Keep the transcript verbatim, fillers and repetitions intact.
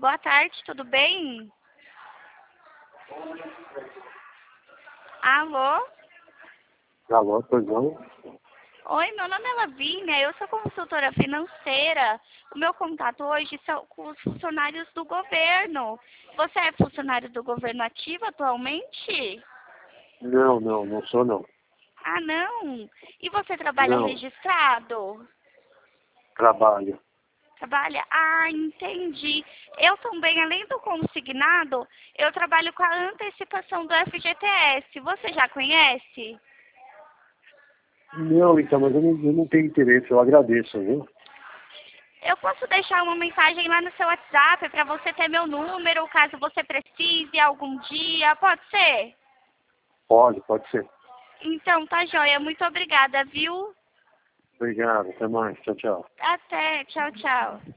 Boa tarde, tudo bem? Alô? Alô, pois não? Oi, meu nome é Lavínia, eu sou consultora financeira. O meu contato hoje são com os funcionários do governo. Você é funcionário do governo ativo atualmente? Não, não, não sou não. Ah, não? E você trabalha Não, registrado? trabalho. Trabalha? Ah, entendi. Eu também, além do consignado, eu trabalho com a antecipação do F G T S. Você já conhece? Não, então, mas eu não, eu não tenho interesse, eu agradeço, viu? Eu posso deixar uma mensagem lá no seu WhatsApp para você ter meu número, caso você precise algum dia. Pode ser? Pode, pode ser. Então, tá joia. Muito obrigada, viu? Obrigado, até mais, tchau, tchau. Até. Tchau, tchau.